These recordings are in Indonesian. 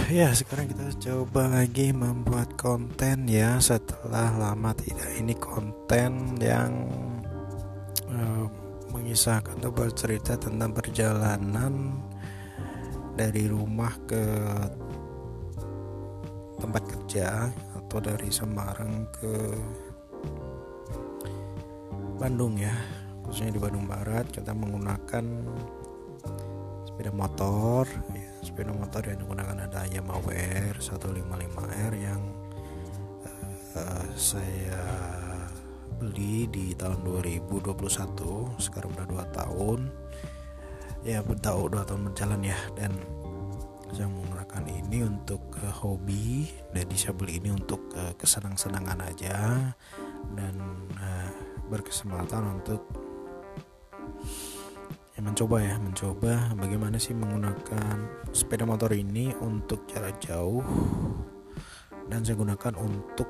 Ya, sekarang kita coba lagi membuat konten ya setelah lama tidak. Ini konten yang mengisahkan atau bercerita tentang perjalanan dari rumah ke tempat kerja atau dari Semarang ke Bandung ya, khususnya di Bandung Barat. Kita menggunakan sepeda motor yang digunakan ada Yamaha 155R yang saya beli di tahun 2021. Sekarang udah 2 tahun ya, 2 tahun berjalan ya, dan saya menggunakan ini untuk hobi, dan saya beli ini untuk kesenang-senangan aja, dan berkesempatan untuk mencoba bagaimana sih menggunakan sepeda motor ini untuk jarak jauh. Dan saya gunakan untuk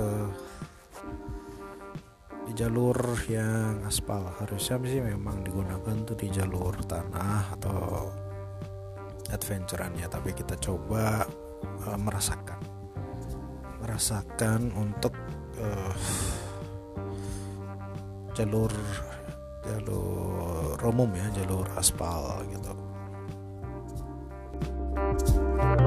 di jalur yang aspal. Harusnya sih memang digunakan tuh di jalur tanah atau adventurean ya, tapi kita coba merasakan untuk jalur umum ya, jalur aspal gitu.